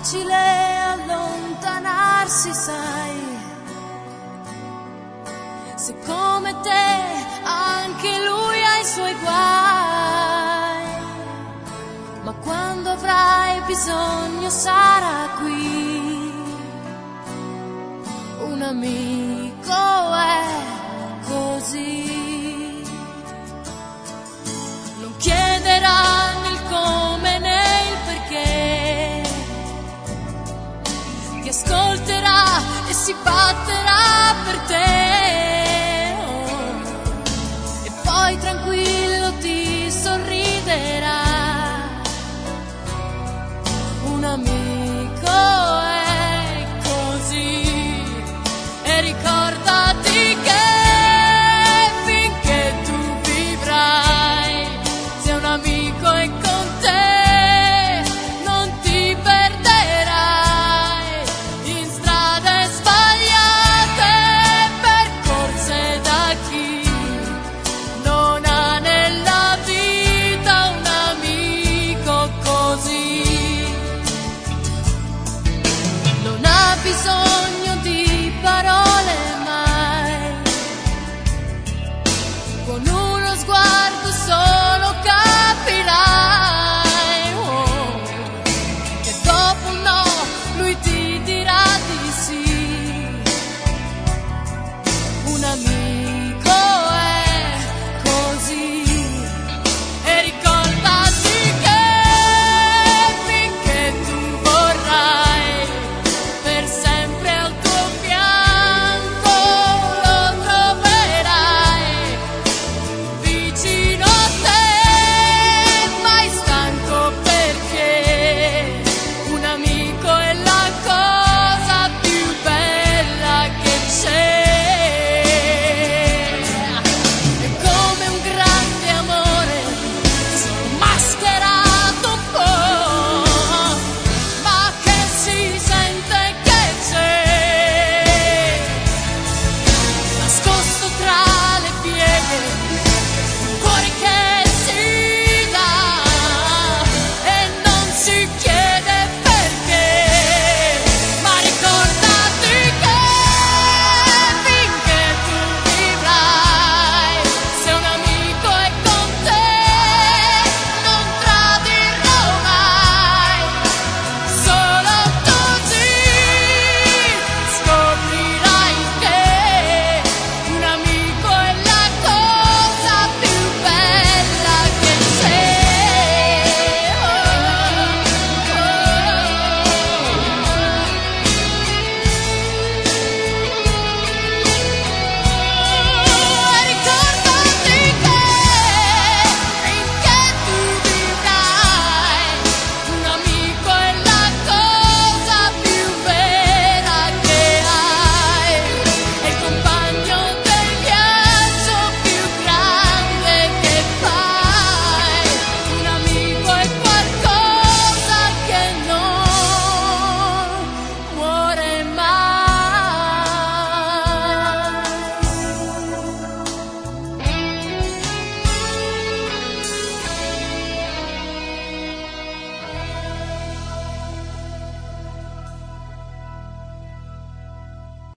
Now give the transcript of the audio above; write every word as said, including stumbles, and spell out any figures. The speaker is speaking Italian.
facile allontanarsi, sai, se come te anche lui ha i suoi guai, ma quando avrai bisogno sarà qui, un amico è così, non chiederà né il come né il perché, ti ascolterà e si batterà per te, oh, e poi tranquillo ti sorriderà, un amico è così, e ricorda